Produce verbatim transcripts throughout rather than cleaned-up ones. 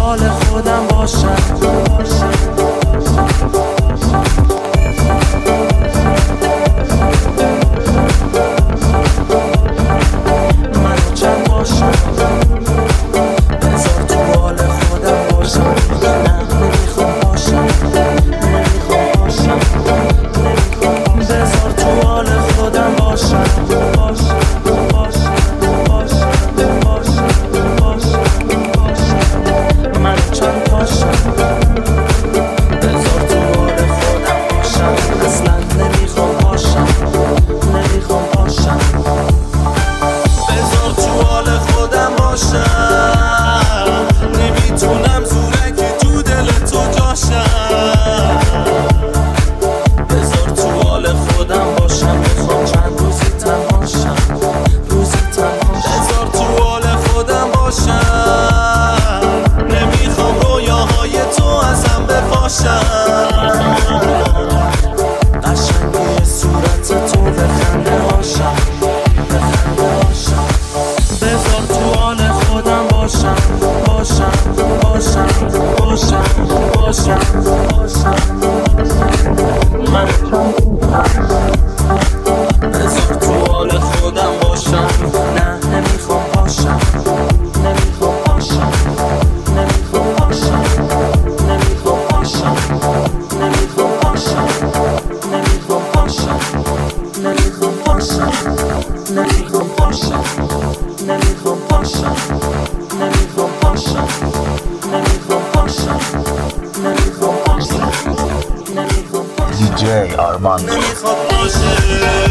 حال خودم باشم. منو چند باشم، بذار تو حال خودم باشم. نه نمیخوام باشم، نمیخوام باشم، نمیخوام. بذار تو حال خودم باشم، باشم، باشم، باشم، باشم، باشم، باشم. منو چند باشم، بذار تو حال خودم باشم. اصلا نمیخوام باشم، نمیخوام باشم. بذار تو حال خودم باشم. نمیتونم زورکی تو دل تو جاشم. بذار تو حال خودم باشم. میخوام چند روزی تنهاشم، روزی تنهاشم. بذار تو حال خودم باشم. نمیخوام رویاهای تو ازم بپاشم. قشنگی صورت تو به خنده هاشم، به خنده هاشم. بذار تو حال خودم باشم، باشم، باشم، باشم، باشم، باشم. من بذار تو حال خودم باشم. نه نمیخوام باشم، نمیخوام باشم، نمیخوام باشم، نمیخوام باشم، نمیخوام باشم، نمیخوام باشم، نمیخوام باشم، نمیخوام باشم، نمیخوام باشم، نمیخوام باشم، نمیخوام باشم، نمیخوام باشم، نمیخوام باشم. دیجی آرمان نمیخوام باشه.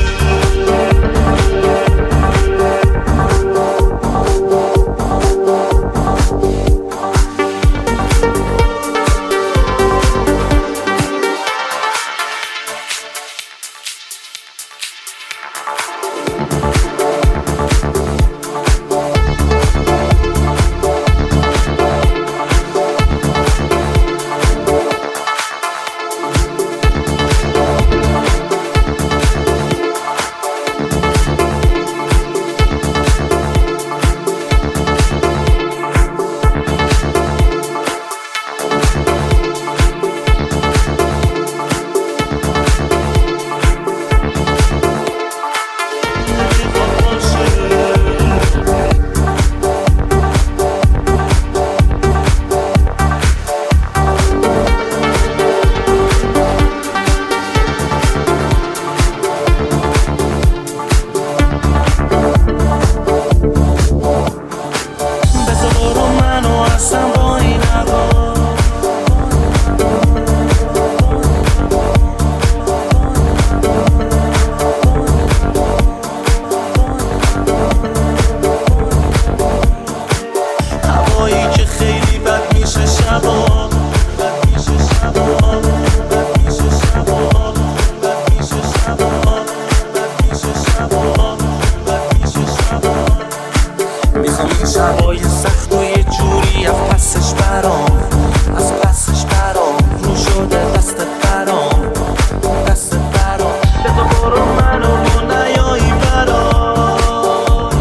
شبای سخت و یه جوری از پسش برام، از پسش برام. رو شده دست برام، دست برام. بذار برو منو با نیایی برام.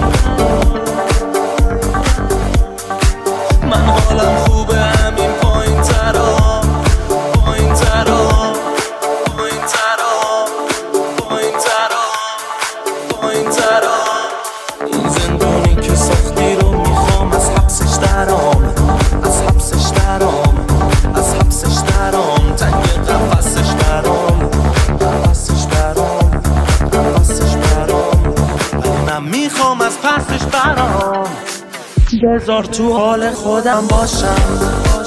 من حالم خوبه همین پایین ترا، پایین ترا، پایین ترا، پایین ترا، پایین ترا. این زندونی که ساختی رو میخوام از حبسش درام، از حبسش درام، از حبسش درام. تنگ قفسش برام، قفسش برام، قفسش برام. ولی من میخوام از پسش برام. بذار تو حال خودم باشم.